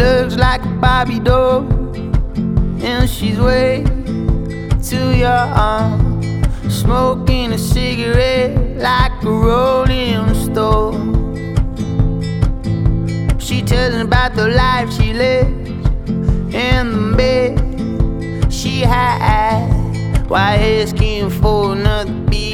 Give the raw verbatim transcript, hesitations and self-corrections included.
looks like a Barbie doll, and she's way to your arm, smoking a cigarette like a rolling stone. She tells me about the life she lives and the bed she had, why asking for another